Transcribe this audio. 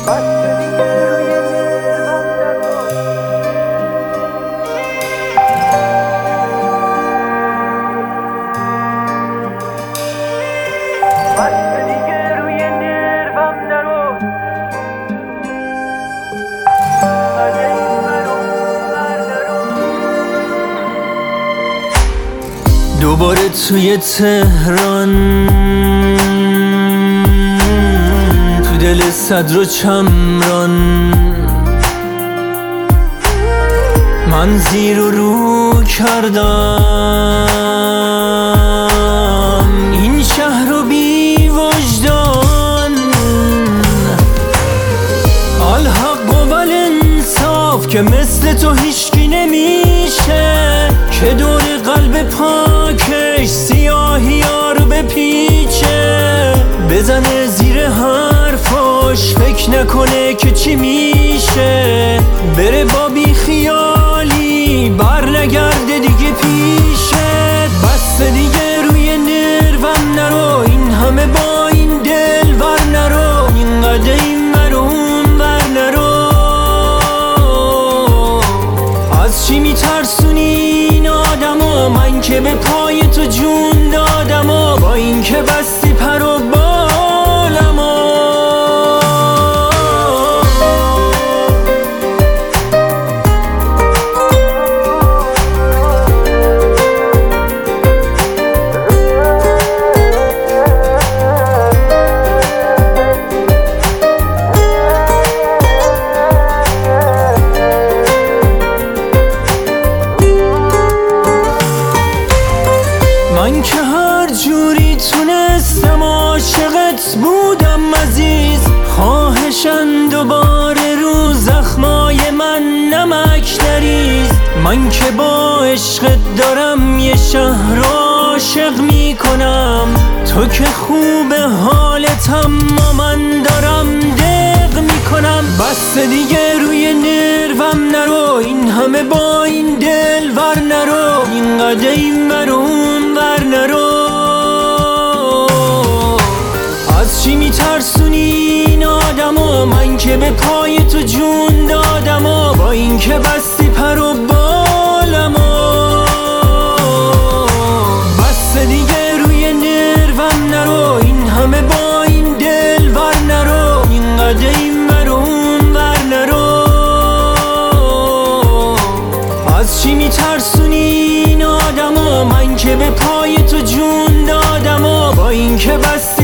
دوباره توی تهران، تو دل صدر و چمران، من زیر و رو کردم این شهر رو بی وجدان. الحق و الانصاف که مثل تو هیچکی نمیشه، که دور قلب پاکش سیاهی ها رو بپیچه، بزنه زیر حرفاش فکر نکنه که چی میشه، بره با بی خیالی بر نگرده دیگه پیشه. بس دیگه روی نروم نرو، این همه با این دل ور نرو، اینقدر این مرون ور نرو. از چی میترسونی این آدمو؟ من که به پای تو جون دادم و با این که بستی پر و بالمو. من که هر جوری تونستم عاشقت بودم عزیز، خواهشن دوباره رو زخمای من نمک نریز. من که با عشقت دارم یه شهر عاشق میکنم، تو که خوب حالتم و من دارم دق میکنم. بس دیگه روی نروم نرو، این همه با این دل ور نرو، اینقدر این مرون ور نرو. از چی میترسونی این آدمو؟ من که به پای تو جون دادم و با این که بستی پر و بالمو. بس دیگه روی نروم نرو، این همه با این دل ور نرو، اینقدر این مرون ور نرو. از چی میترسونی این آدمو؟ من که به پای تو جون دادم و با این که بستی